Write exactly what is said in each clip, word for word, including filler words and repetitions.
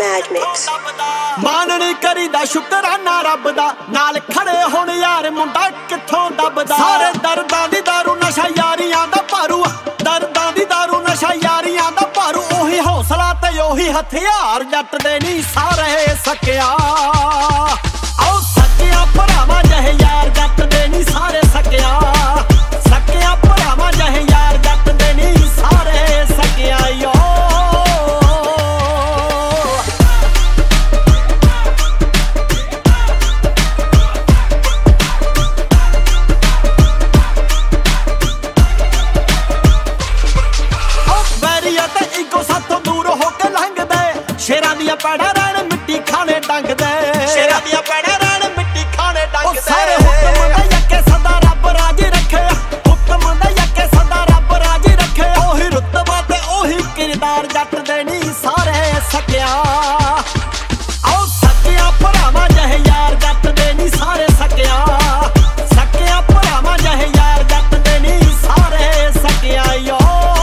Mad Mix ਮਾਨ ਨਹੀਂ ਕਰੀਦਾ ਸ਼ੁਕਰਾਨਾ ਰੱਬ ਦਾ ਨਾਲ ਖੜੇ ਹੁਣ ਯਾਰ ਮੁੰਡਾ ਕਿੱਥੋਂ ਦੱਬਦਾ ਸਾਰੇ ਦਰਦਾਂ ਦੀ ਦਾਰੂ ਨਸ਼ਾ ਯਾਰੀਆਂ ਦਾ ਭਾਰੂ ਦਰਦਾਂ ਦੀ ਦਾਰੂ ਨਸ਼ਾ ਯਾਰੀਆਂ ਦਾ ਭਾਰੂ ਉਹੀ ਹੌਸਲਾ ਤੇ ਉਹੀ ਹਥਿਆਰ ਜੱਟ ਦੇ ਨਹੀਂ ਸਾਰੇ ਸਕਿਆ ਆਓ ਸਕਿਆ ਭਰਾਵਾਂ ਜਿਹੇ ਯਾਰ ਜੱਟ ਦੇ ਨਹੀਂ ਸਾਰੇ ਸਕਿਆ ਸਕਿਆ ਭਰਾਵਾਂ ਜਿਹੇ ਯਾਰ ਜੱਟ ਦੇ ਨਹੀਂ ਸਾਰੇ ਸਕਿਆ ਯੋ ਸ਼ੇਰਾਂ ਦੀਆਂ ਪੈੜਾਂ ਰਹਿਣ ਮਿੱਟੀ ਖਾਣੇ ਡੰਗਦੇ ਸ਼ੇਰਾਂ ਦੀਆਂ ਪੈੜਾਂ ਰਹਿਣ ਮਿੱਟੀ ਖਾਣੇ ਡੰਗਦੇ ਸਾਰੇ ਹੁਕਮ ਦਾ ਯੱਕੇ ਸਦਾ ਰੱਬ ਰਾਜੀ ਰੱਖੇ ਹੁਕਮ ਦਾ ਯੱਕੇ ਸਦਾ ਰੱਬ ਰਾਜੀ ਰੱਖੇ ਉਹੀ ਰੁਤਬਾ ਤੇ ਉਹੀ ਕਿਰਦਾਰ ਜੱਟ ਦੇ ਨਹੀਂ ਸਾਰੇ ਸਕਿਆ ਆਓ ਸਕਿਆ ਭਰਾਵਾਂ ਜਿਹੇ ਯਾਰ ਜੱਟ ਦੇ ਨਹੀਂ ਸਾਰੇ ਸਕਿਆ ਸਕਿਆ ਭਰਾਵਾਂ ਜਿਹੇ ਯਾਰ ਜੱਟ ਦੇ ਨਹੀਂ ਸਾਰੇ ਸਕਿਆ ਯੋ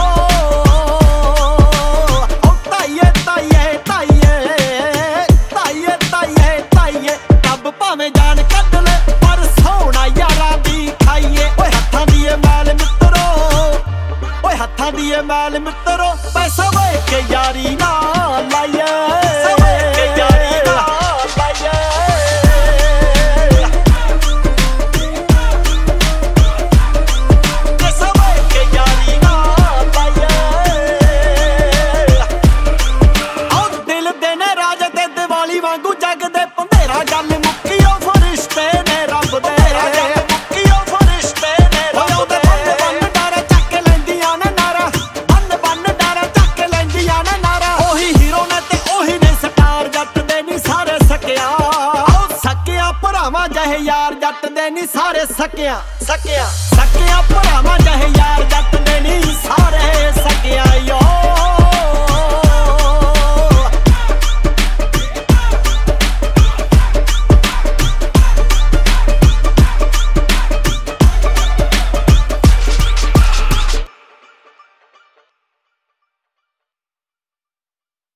ਭਾਵੇਂ ਜਾਨ ਕੱਢ ਲੈ ਪਰ ਸੋਹਣਾ ਯਾਰਾਂ ਦੀ ਖਾਈਏ ਓਏ ਹੱਥਾਂ ਦੀ ਏ ਮੈਲ ਮਿੱਤਰੋ ਓਏ ਹੱਥਾਂ ਦੀ ਏ ਮੈਲ ਮਿੱਤਰੋ ਪੈਸਾ ਵੇ ਕੇ ਯਾਰੀ ਨਾ ਲਾਈਏ ਵੇ ਕੇ ਯਾਰੀ ਨਾ ਲਾਈਏ ਪੈਸਾ ਵੇ ਕੇ ਯਾਰੀ ਨਾ ਲਾਈਏ ਆਓ ਦਿਲ ਦੇ ਨੇ ਰਾਜ ਤੇ ਦੀਵਾਲੀ ਵਾਂਗੂ ਜਗਦੇ ਪੰਧੇਰਾ ਗੱਲ ਭਰਾਵਾਂ ਜਿਹੇ ਯਾਰ ਜੱਟ ਦੇ ਨਹੀਂ ਸਾਰੇ ਸਕਿਆ ਸਕਿਆ ਸਕਿਆ ਭਰਾਵਾਂ ਜਿਹੇ ਯਾਰ